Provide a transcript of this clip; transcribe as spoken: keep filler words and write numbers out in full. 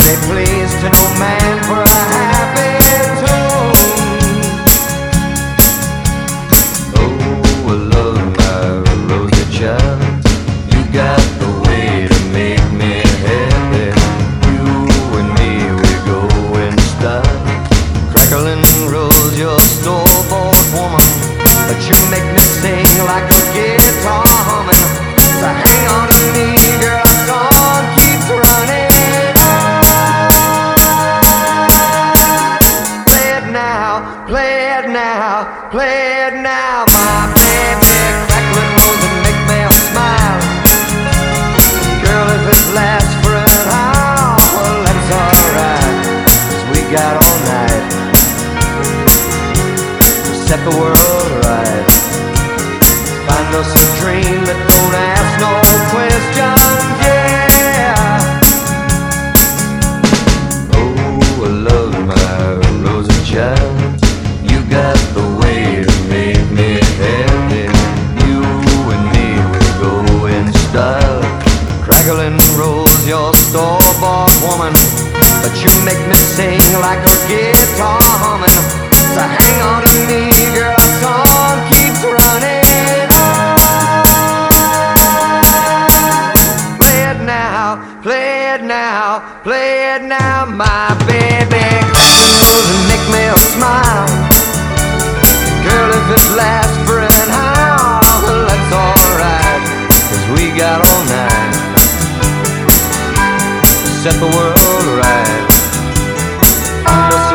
say please to no man for a happy tune. Oh, I love my rosy child. You got the way to make me happy. You and me, we go in style. Crackling rose, your store-bought woman, but you make me sing like a guitar humming. So hang on to me, girl, the song keeps running. Play it now, play it now, play it now, my baby. Crackling rose and make me smile. Girl, if it lasts for an hour, well, that's alright, 'cause we got all night to set the world right. Find us a dream that don't ask no questions, yeah. Oh, I love my rosy child. You got the way to make me happy. You and me, we go in style. Crackling rose, your store-bought woman, but you make me sing like a guitar humming. So hang on to me, girl, the song keeps running. Play it now, play it now, play it now, my baby. Crackling rose and make me smile. Girl, if it lasts for an hour, well, that's alright, 'cause we got all night to set the world right. Find us